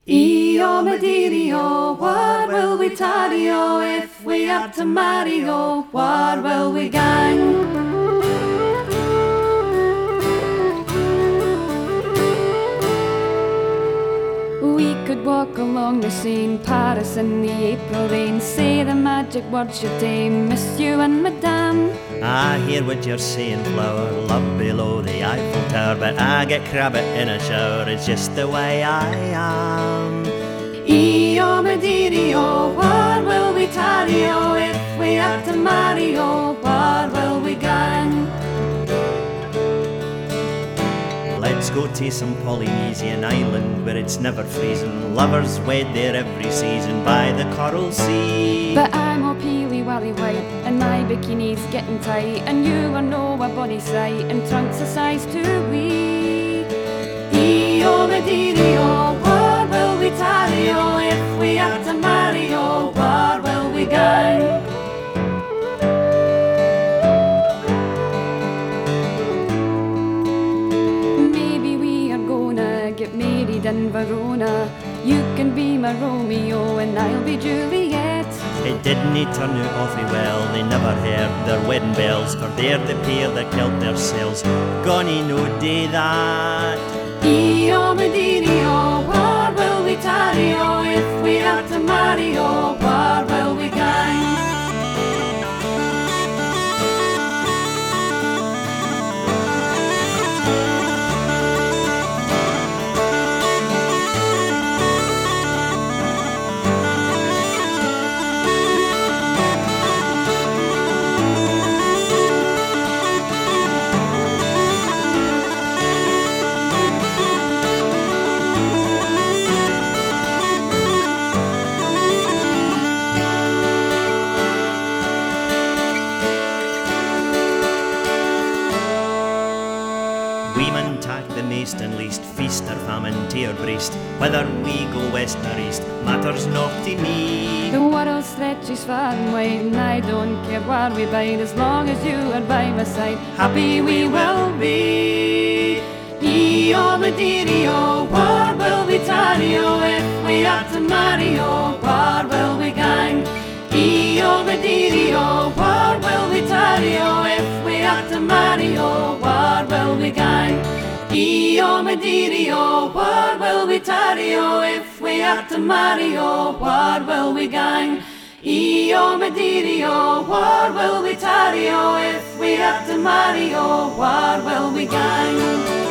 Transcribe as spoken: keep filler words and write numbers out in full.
Io Medirio, where will we tarry, oh, if we have to marry, oh, where will we gang? We could walk along the Seine, Paris in the April rain, say the magic words your dame, Monsieur and Madame. I hear what you're saying, flower, love below the Eiffel Tower, but I get crabbit in a shower, it's just the way I am. Io Medirio, where will we tarry, oh, if we have to marry, oh, where will we gang? Let's go to some Polynesian island where it's never freezing, lovers wed there every season by the coral sea. But I'm all peely wally white, and my bikini's getting tight, and you are no a body sight, and trunks a size too wee. Io Medirio, where will we tarry, oh, if we have to marry, oh, where will we gang? Maybe we are gonna get married in Verona. You can be my Romeo and I'll be Juliet. It didn't turn out awfully well, they never heard their wedding bells, for they're the pair that killed themselves, gone no day that. Io Medirio, where will we tarry, oh, if we have to marry, oh, where will we gang? Women tack the maist and least, feast or famine to your breast, whether we go west or east, matters not to me. The world stretches far and wide, and I don't care where we bide, as long as you are by my side, happy we will be. Io Medirio, where will we tarry, oh, if we have to marry, oh, where will we gang? Io Medirio, where will we tarry, oh, if we have to marry, oh, where will we gang? Io Medirio, where will we tarry, oh, if we have to marry, oh, where will we gang? Io Medirio, where will we tarry, oh, if we have to marry, oh, where will we gang?